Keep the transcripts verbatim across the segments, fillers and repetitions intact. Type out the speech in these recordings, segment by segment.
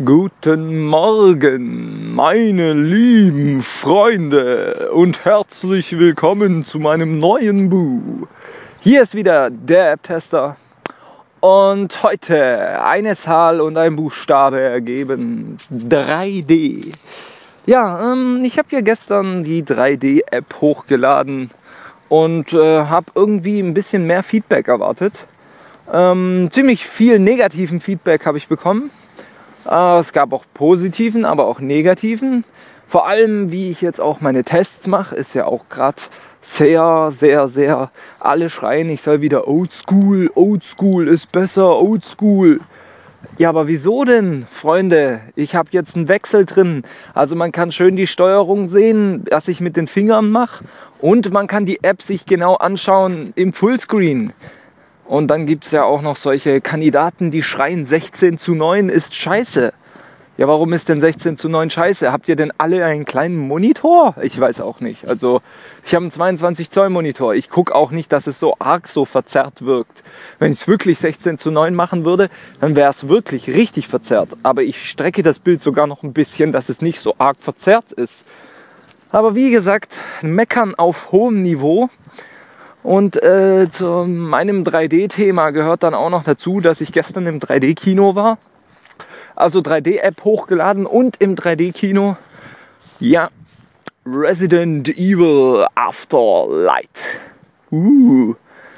Guten Morgen, meine lieben Freunde und herzlich willkommen zu meinem neuen Buch. Hier ist wieder der App-Tester und heute eine Zahl und ein Buchstabe ergeben drei D. Ja, ähm, ich habe hier gestern die drei D-App hochgeladen und äh, habe irgendwie ein bisschen mehr Feedback erwartet. Ähm, ziemlich viel negativen Feedback habe ich bekommen. Äh, es gab auch positiven, aber auch negativen. Vor allem, wie ich jetzt auch meine Tests mache, ist ja auch gerade sehr, sehr, sehr, alle schreien, ich soll wieder Oldschool, Oldschool ist besser, Oldschool. Ja, aber wieso denn, Freunde? Ich habe jetzt einen Wechsel drin. Also man kann schön die Steuerung sehen, was ich mit den Fingern mache. Und man kann die App sich genau anschauen im Fullscreen. Und dann gibt es ja auch noch solche Kandidaten, die schreien, sechzehn zu neun ist scheiße. Ja, warum ist denn sechzehn zu neun scheiße? Habt ihr denn alle einen kleinen Monitor? Ich weiß auch nicht. Also ich habe einen zweiundzwanzig Zoll Monitor. Ich gucke auch nicht, dass es so arg so verzerrt wirkt. Wenn ich es wirklich sechzehn zu neun machen würde, dann wäre es wirklich richtig verzerrt. Aber ich strecke das Bild sogar noch ein bisschen, dass es nicht so arg verzerrt ist. Aber wie gesagt, meckern auf hohem Niveau. Und äh, zu meinem drei D-Thema gehört dann auch noch dazu, dass ich gestern im drei D-Kino war. Also drei D-App hochgeladen und im drei D-Kino. Ja, Resident Evil Afterlight. Uh.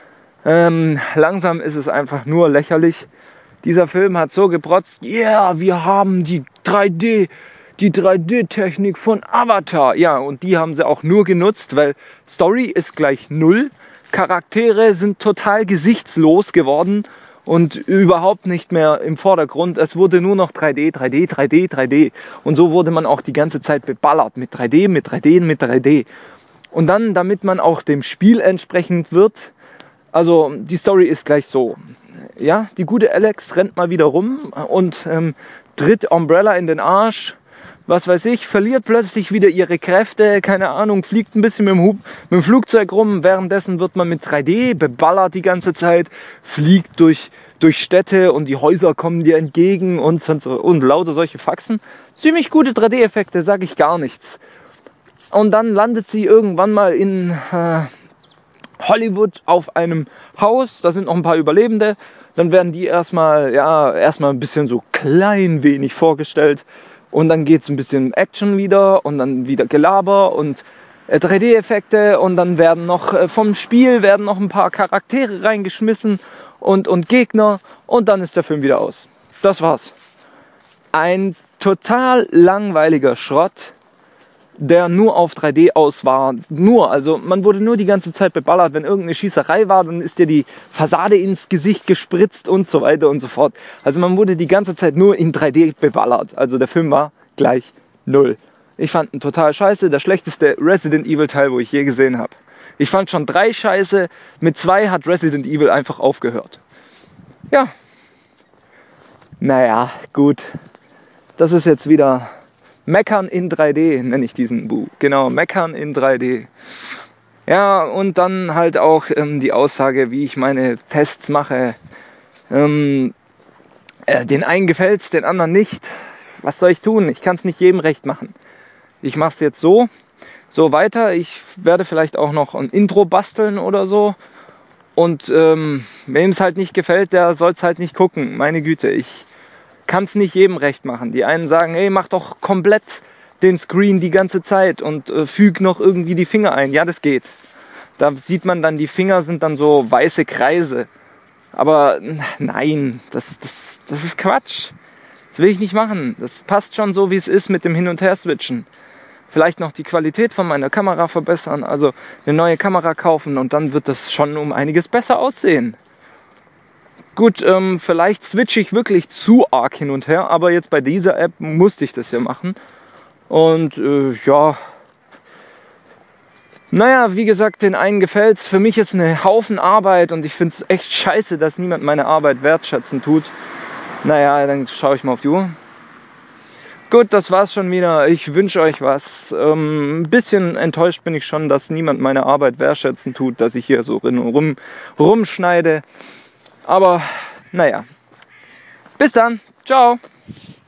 Ähm, langsam ist es einfach nur lächerlich. Dieser Film hat so geprotzt, ja, yeah, wir haben die drei D, die drei D-Technik von Avatar. Ja, und die haben sie auch nur genutzt, weil Story ist gleich null. Charaktere sind total gesichtslos geworden und überhaupt nicht mehr im Vordergrund. Es wurde nur noch drei D, drei D, drei D, drei D. Und so wurde man auch die ganze Zeit beballert mit drei D, mit drei D, mit drei D. Und dann, damit man auch dem Spiel entsprechend wird, also die Story ist gleich so. Ja, die gute Alex rennt mal wieder rum und ähm, tritt Umbrella in den Arsch. Was weiß ich, verliert plötzlich wieder ihre Kräfte, keine Ahnung, fliegt ein bisschen mit dem, Hub, mit dem Flugzeug rum, währenddessen wird man mit drei D beballert die ganze Zeit, fliegt durch, durch Städte und die Häuser kommen dir entgegen und, und, und lauter solche Faxen. Ziemlich gute drei D-Effekte, sag ich gar nichts. Und dann landet sie irgendwann mal in äh, Hollywood auf einem Haus, da sind noch ein paar Überlebende, dann werden die erstmal, ja, erstmal ein bisschen so klein wenig vorgestellt. Und dann geht es ein bisschen Action wieder und dann wieder Gelaber und äh, drei D-Effekte und dann werden noch äh, vom Spiel werden noch ein paar Charaktere reingeschmissen und, und Gegner und dann ist der Film wieder aus. Das war's. Ein total langweiliger Schrott, der nur auf drei D aus war. Nur, also man wurde nur die ganze Zeit beballert. Wenn irgendeine Schießerei war, dann ist dir die Fassade ins Gesicht gespritzt und so weiter und so fort. Also man wurde die ganze Zeit nur in drei D beballert. Also der Film war gleich null. Ich fand ihn total scheiße. Der schlechteste Resident Evil Teil, wo ich je gesehen habe. Ich fand schon drei scheiße. Mit zwei hat Resident Evil einfach aufgehört. Ja. Naja, gut. Das ist jetzt wieder Meckern in drei D, nenne ich diesen Buch. Genau, Meckern in drei D. Ja, und dann halt auch ähm, die Aussage, wie ich meine Tests mache. Ähm, äh, den einen gefällt's, den anderen nicht. Was soll ich tun? Ich kann es nicht jedem recht machen. Ich mache es jetzt so, so weiter. Ich werde vielleicht auch noch ein Intro basteln oder so. Und ähm, wem es halt nicht gefällt, der soll es halt nicht gucken. Meine Güte, ich kann es nicht jedem recht machen. Die einen sagen, hey, mach doch komplett den Screen die ganze Zeit und äh, füg noch irgendwie die Finger ein. Ja, das geht. Da sieht man dann, die Finger sind dann so weiße Kreise. Aber nein, das, das, das ist Quatsch. Das will ich nicht machen. Das passt schon so, wie es ist mit dem Hin- und Her-Switchen. Vielleicht noch die Qualität von meiner Kamera verbessern, also eine neue Kamera kaufen und dann wird das schon um einiges besser aussehen. Gut, ähm, vielleicht switche ich wirklich zu arg hin und her, aber jetzt bei dieser App musste ich das ja machen. Und äh, ja, naja, wie gesagt, den einen gefällt's. Für mich ist eine Haufen Arbeit und ich finde es echt scheiße, dass niemand meine Arbeit wertschätzen tut. Naja, dann schaue ich mal auf die Uhr. Gut, das war's schon wieder. Ich wünsche euch was. Ähm, ein bisschen enttäuscht bin ich schon, dass niemand meine Arbeit wertschätzen tut, dass ich hier so rum, rumschneide. Aber naja, bis dann. Ciao.